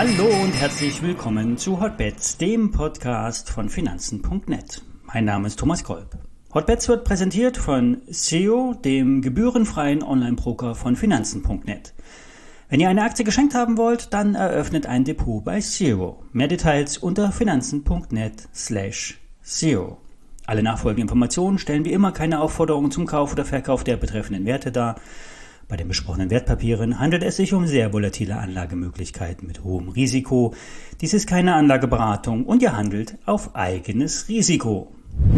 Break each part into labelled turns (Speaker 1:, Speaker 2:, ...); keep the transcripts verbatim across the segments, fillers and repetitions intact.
Speaker 1: Hallo und herzlich willkommen zu Hotbets, dem Podcast von Finanzen punkt net. Mein Name ist Thomas Kolb. Hotbets wird präsentiert von S E O, dem gebührenfreien Online-Broker von Finanzen punkt net. Wenn ihr eine Aktie geschenkt haben wollt, dann eröffnet ein Depot bei S E O. Mehr Details unter finanzen punkt net slash S E O. Alle nachfolgenden Informationen stellen wie immer keine Aufforderung zum Kauf oder Verkauf der betreffenden Werte dar. Bei den besprochenen Wertpapieren handelt es sich um sehr volatile Anlagemöglichkeiten mit hohem Risiko. Dies ist keine Anlageberatung und ihr handelt auf eigenes Risiko.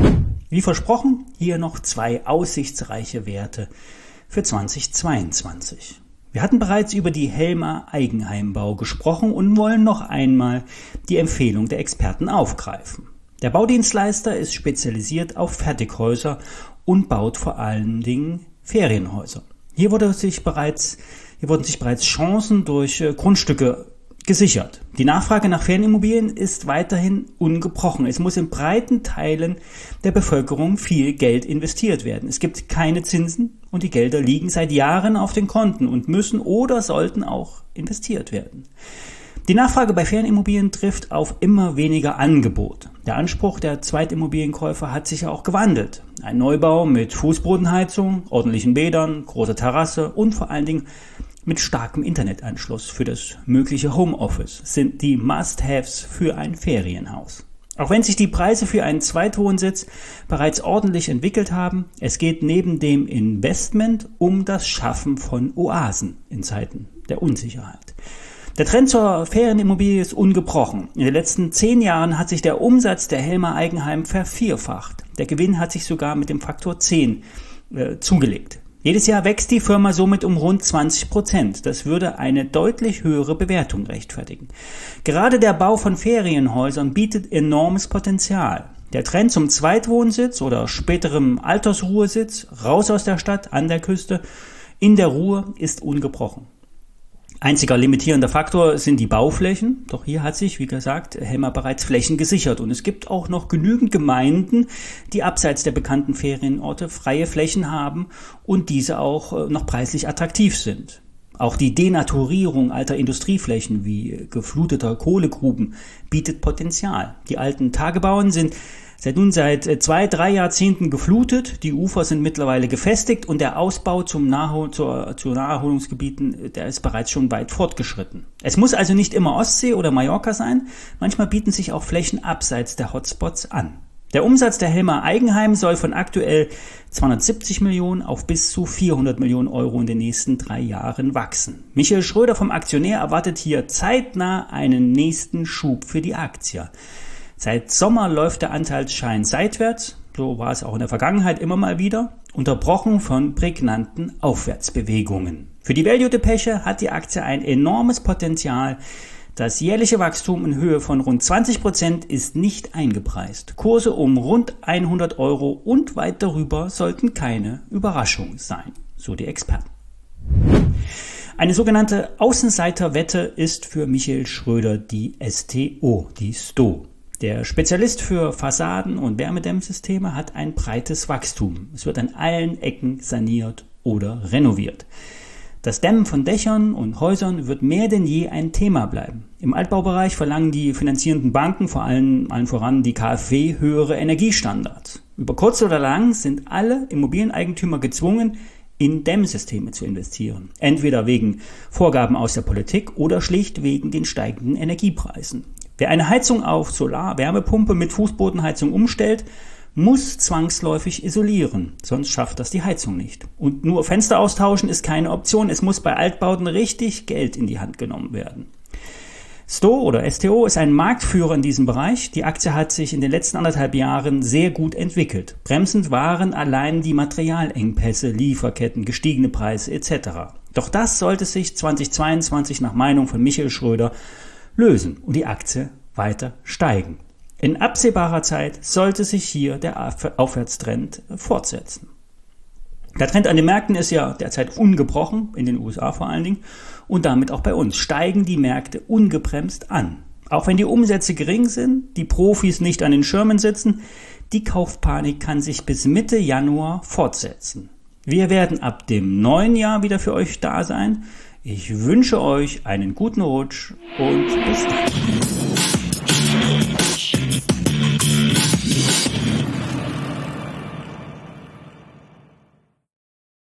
Speaker 1: Wie versprochen, hier noch zwei aussichtsreiche Werte für zweitausendzweiundzwanzig. Wir hatten bereits über die Helmer Eigenheimbau gesprochen und wollen noch einmal die Empfehlung der Experten aufgreifen. Der Baudienstleister ist spezialisiert auf Fertighäuser und baut vor allen Dingen Ferienhäuser. Hier, wurde sich bereits, hier wurden sich bereits Chancen durch äh, Grundstücke gesichert. Die Nachfrage nach Ferienimmobilien ist weiterhin ungebrochen. Es muss in breiten Teilen der Bevölkerung viel Geld investiert werden. Es gibt keine Zinsen und die Gelder liegen seit Jahren auf den Konten und müssen oder sollten auch investiert werden. Die Nachfrage bei Ferienimmobilien trifft auf immer weniger Angebot. Der Anspruch der Zweitimmobilienkäufer hat sich ja auch gewandelt. Ein Neubau mit Fußbodenheizung, ordentlichen Bädern, großer Terrasse und vor allen Dingen mit starkem Internetanschluss für das mögliche Homeoffice sind die Must-Haves für ein Ferienhaus. Auch wenn sich die Preise für einen Zweitwohnsitz bereits ordentlich entwickelt haben, es geht neben dem Investment um das Schaffen von Oasen in Zeiten der Unsicherheit. Der Trend zur Ferienimmobilie ist ungebrochen. In den letzten zehn Jahren hat sich der Umsatz der Helmer Eigenheim vervierfacht. Der Gewinn hat sich sogar mit dem Faktor zehn äh, zugelegt. Jedes Jahr wächst die Firma somit um rund zwanzig Prozent. Das würde eine deutlich höhere Bewertung rechtfertigen. Gerade der Bau von Ferienhäusern bietet enormes Potenzial. Der Trend zum Zweitwohnsitz oder späterem Altersruhesitz, raus aus der Stadt, an der Küste, in der Ruhe, ist ungebrochen. Einziger limitierender Faktor sind die Bauflächen. Doch hier hat sich, wie gesagt, Helmer bereits Flächen gesichert. Und es gibt auch noch genügend Gemeinden, die abseits der bekannten Ferienorte freie Flächen haben und diese auch noch preislich attraktiv sind. Auch die Denaturierung alter Industrieflächen wie gefluteter Kohlegruben bietet Potenzial. Die alten Tagebauen sind Seit nun seit zwei, drei Jahrzehnten geflutet, die Ufer sind mittlerweile gefestigt und der Ausbau zum Nahhol- zur, zu Naherholungsgebieten, der ist bereits schon weit fortgeschritten. Es muss also nicht immer Ostsee oder Mallorca sein, manchmal bieten sich auch Flächen abseits der Hotspots an. Der Umsatz der Helmer Eigenheim soll von aktuell zweihundertsiebzig Millionen auf bis zu vierhundert Millionen Euro in den nächsten drei Jahren wachsen. Michael Schröder vom Aktionär erwartet hier zeitnah einen nächsten Schub für die Aktie. Seit Sommer läuft der Anteilsschein seitwärts, so war es auch in der Vergangenheit immer mal wieder, unterbrochen von prägnanten Aufwärtsbewegungen. Für die Value-Depeche hat die Aktie ein enormes Potenzial. Das jährliche Wachstum in Höhe von rund zwanzig Prozent ist nicht eingepreist. Kurse um rund hundert Euro und weit darüber sollten keine Überraschung sein, so die Experten. Eine sogenannte Außenseiterwette ist für Michael Schröder die S T O, die S T O. Der Spezialist für Fassaden- und Wärmedämmsysteme hat ein breites Wachstum. Es wird an allen Ecken saniert oder renoviert. Das Dämmen von Dächern und Häusern wird mehr denn je ein Thema bleiben. Im Altbaubereich verlangen die finanzierenden Banken, vor allem allen voran die KfW, höhere Energiestandards. Über kurz oder lang sind alle Immobilieneigentümer gezwungen, in Dämmsysteme zu investieren. Entweder wegen Vorgaben aus der Politik oder schlicht wegen den steigenden Energiepreisen. Wer eine Heizung auf Solar-Wärmepumpe mit Fußbodenheizung umstellt, muss zwangsläufig isolieren, sonst schafft das die Heizung nicht. Und nur Fenster austauschen ist keine Option, es muss bei Altbauten richtig Geld in die Hand genommen werden. S T O oder S T O ist ein Marktführer in diesem Bereich. Die Aktie hat sich in den letzten anderthalb Jahren sehr gut entwickelt. Bremsend waren allein die Materialengpässe, Lieferketten, gestiegene Preise et cetera. Doch das sollte sich zweitausendzweiundzwanzig nach Meinung von Michael Schröder lösen und die Aktie weiter steigen. In absehbarer Zeit sollte sich hier der Aufwärtstrend fortsetzen. Der Trend an den Märkten ist ja derzeit ungebrochen, in den U S A vor allen Dingen, und damit auch bei uns steigen die Märkte ungebremst an. Auch wenn die Umsätze gering sind, die Profis nicht an den Schirmen sitzen, die Kaufpanik kann sich bis Mitte Januar fortsetzen. Wir werden ab dem neuen Jahr wieder für euch da sein. Ich wünsche euch einen guten Rutsch und bis dann.